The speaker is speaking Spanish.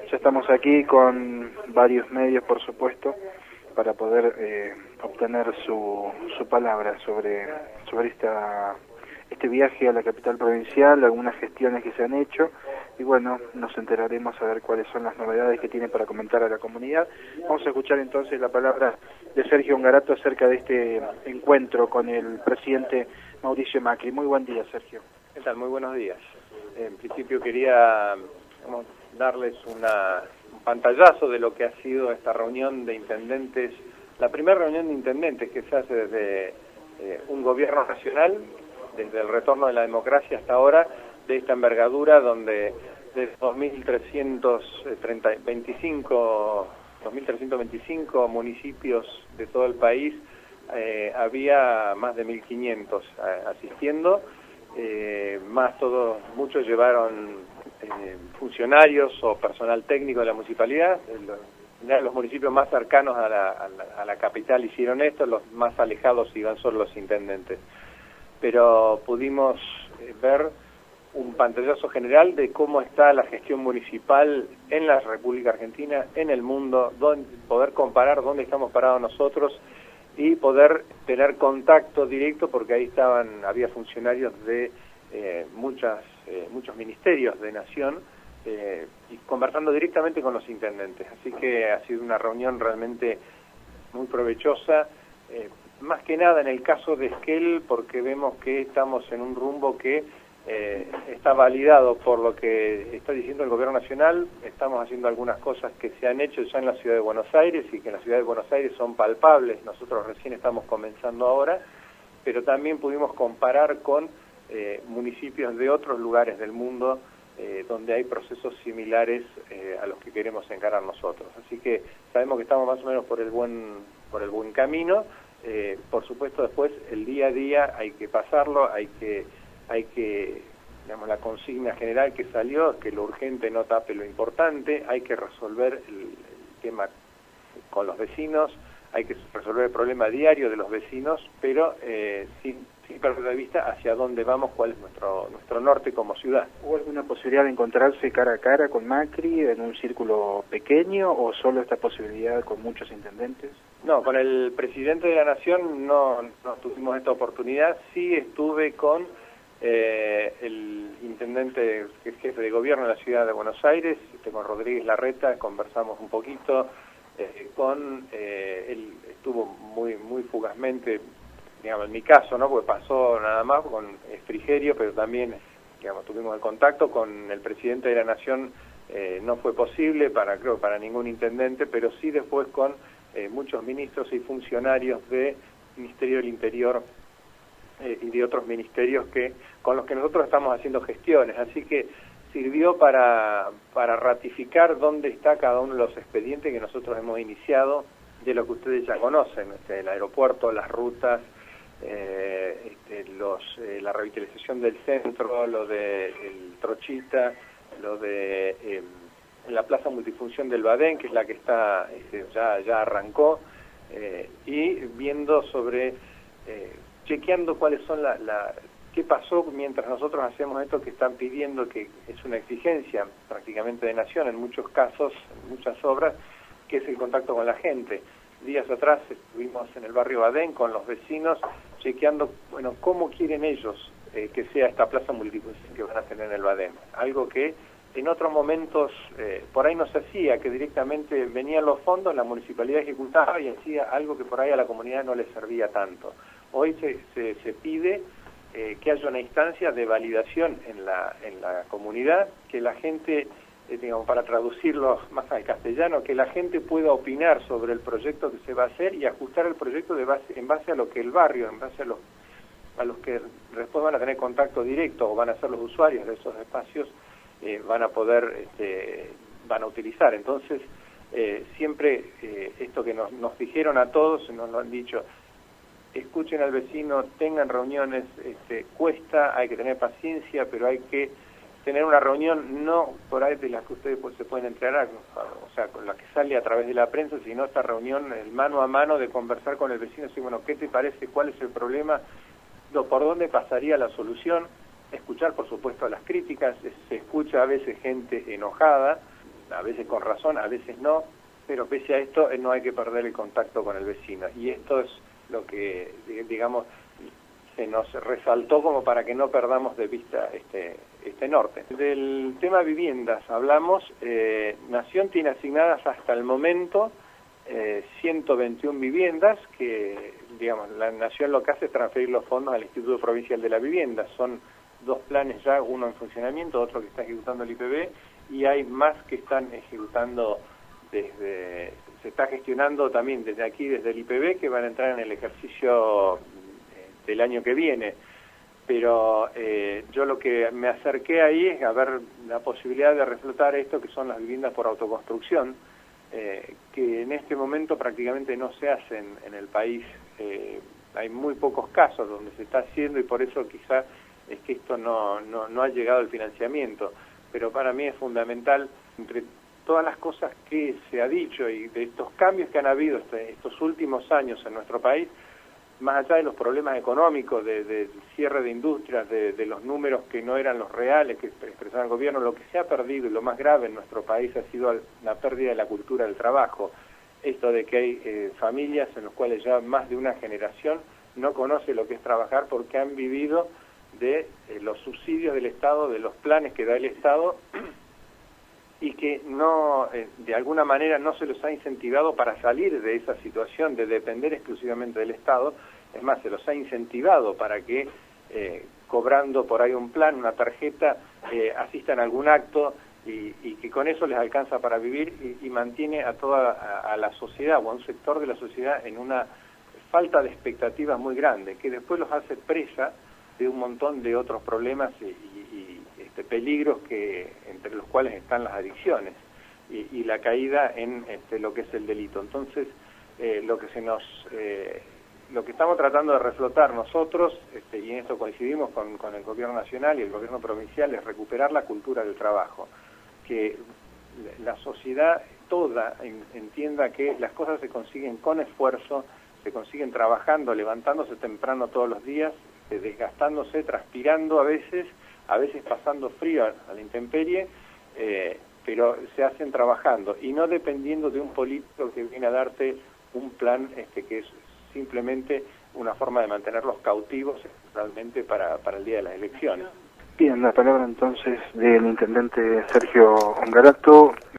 Ya estamos aquí con varios medios, por supuesto, para poder obtener su palabra sobre este viaje a la capital provincial, algunas gestiones que se han hecho, y bueno, nos enteraremos a ver cuáles son las novedades que tiene para comentar a la comunidad. Vamos a escuchar entonces la palabra de Sergio Ongarato acerca de este encuentro con el presidente Mauricio Macri. Muy buen día, Sergio. ¿Qué tal? Muy buenos días. En principio quería darles un pantallazo de lo que ha sido esta reunión de intendentes, la primera reunión de intendentes que se hace desde un gobierno nacional, desde el retorno de la democracia hasta ahora, de esta envergadura donde de 2.325 municipios de todo el país había más de 1.500 asistiendo, muchos llevaron funcionarios o personal técnico de la municipalidad. Los municipios más cercanos a la capital hicieron esto, los más alejados iban solo los intendentes. Pero pudimos ver un pantallazo general de cómo está la gestión municipal en la República Argentina, en el mundo, poder comparar dónde estamos parados nosotros y poder tener contacto directo, porque ahí había funcionarios de muchos ministerios de nación y conversando directamente con los intendentes. Así que ha sido una reunión realmente muy provechosa, más que nada en el caso de Esquel, porque vemos que estamos en un rumbo que está validado por lo que está diciendo el gobierno nacional. Estamos haciendo algunas cosas que se han hecho ya en la ciudad de Buenos Aires y que en la ciudad de Buenos Aires son palpables. Nosotros recién estamos comenzando ahora, pero también pudimos comparar con municipios de otros lugares del mundo donde hay procesos similares a los que queremos encarar nosotros. Así que sabemos que estamos más o menos por el buen camino. Por supuesto, después el día a día hay que pasarlo, hay que digamos, la consigna general que salió es que lo urgente no tape lo importante, hay que resolver el tema con los vecinos, hay que resolver el problema diario de los vecinos, pero sin perder de vista hacia dónde vamos, cuál es nuestro norte como ciudad. ¿Hubo alguna posibilidad de encontrarse cara a cara con Macri en un círculo pequeño o solo esta posibilidad con muchos intendentes? No, con el presidente de la Nación no tuvimos esta oportunidad. Sí estuve con el intendente que es jefe de gobierno de la ciudad de Buenos Aires, con Rodríguez Larreta, conversamos un poquito, él estuvo muy fugazmente, digamos, en mi caso, ¿no? Porque pasó nada más con Frigerio, pero también, digamos, tuvimos el contacto con el presidente de la Nación. No fue posible creo que para ningún intendente, pero sí después con muchos ministros y funcionarios del Ministerio del Interior y de otros ministerios con los que nosotros estamos haciendo gestiones. Así que sirvió para ratificar dónde está cada uno de los expedientes que nosotros hemos iniciado, de lo que ustedes ya conocen, el aeropuerto, las rutas, la revitalización del centro, lo de el Trochita, lo de la plaza multifunción del Badén, que es la que está ya arrancó, y viendo chequeando cuáles son qué pasó mientras nosotros hacemos esto que están pidiendo, que es una exigencia prácticamente de nación en muchos casos, en muchas obras, que es el contacto con la gente. Días atrás estuvimos en el barrio Badén con los vecinos chequeando, cómo quieren ellos que sea esta plaza multifunción que van a tener en el Badén. Algo que en otros momentos por ahí no se hacía, que directamente venían los fondos, la municipalidad ejecutaba y hacía algo que por ahí a la comunidad no le servía tanto. Hoy se pide que haya una instancia de validación en la comunidad, que la gente, digamos, para traducirlo más al castellano, que la gente pueda opinar sobre el proyecto que se va a hacer y ajustar el proyecto en base a lo que el barrio, en base a los que después van a tener contacto directo o van a ser los usuarios de esos espacios, van a utilizar. Entonces, siempre esto que nos dijeron a todos, nos lo han dicho: escuchen al vecino, tengan reuniones, cuesta, hay que tener paciencia, pero hay que tener una reunión no por ahí de las que ustedes se pueden entregar, o sea, con la que sale a través de la prensa, sino esta reunión, el mano a mano, de conversar con el vecino, decir, ¿qué te parece? ¿Cuál es el problema? ¿Por dónde pasaría la solución? Escuchar, por supuesto, las críticas. Se escucha a veces gente enojada, a veces con razón, a veces no, pero pese a esto no hay que perder el contacto con el vecino, y esto es lo que, digamos, se nos resaltó como para que no perdamos de vista este norte. Del tema viviendas hablamos. Nación tiene asignadas hasta el momento 121 viviendas que, digamos, la Nación lo que hace es transferir los fondos al Instituto Provincial de la Vivienda. Son 2 planes ya, uno en funcionamiento, otro que está ejecutando el IPB, y hay más que están ejecutando se está gestionando también desde aquí, desde el IPB, que van a entrar en el ejercicio del año que viene. Pero yo lo que me acerqué ahí es a ver la posibilidad de reflotar esto que son las viviendas por autoconstrucción, que en este momento prácticamente no se hacen en el país. Hay muy pocos casos donde se está haciendo, y por eso quizá es que esto no ha llegado al financiamiento. Pero para mí es fundamental, entre todas las cosas que se ha dicho y de estos cambios que han habido estos últimos años en nuestro país, más allá de los problemas económicos, del cierre de industrias, de los números que no eran los reales que expresaba el gobierno, lo que se ha perdido y lo más grave en nuestro país ha sido la pérdida de la cultura del trabajo. Esto de que hay familias en las cuales ya más de una generación no conoce lo que es trabajar porque han vivido de los subsidios del Estado, de los planes que da el Estado, y que no, de alguna manera no se los ha incentivado para salir de esa situación de depender exclusivamente del Estado. Es más, se los ha incentivado para que, cobrando por ahí un plan, una tarjeta, asistan a algún acto, y que con eso les alcanza para vivir, y mantiene a toda la sociedad o a un sector de la sociedad en una falta de expectativas muy grande, que después los hace presa de un montón de otros problemas y peligros entre los cuales están las adicciones y la caída en lo que es el delito. Entonces, lo que estamos tratando de reflotar nosotros, y en esto coincidimos con el gobierno nacional y el gobierno provincial, es recuperar la cultura del trabajo, que la sociedad toda entienda que las cosas se consiguen con esfuerzo, se consiguen trabajando, levantándose temprano todos los días, desgastándose, transpirando a veces pasando frío a la intemperie, pero se hacen trabajando y no dependiendo de un político que viene a darte un plan que es simplemente una forma de mantenerlos cautivos realmente para el día de las elecciones. Bien, la palabra entonces del intendente Sergio Ongarato.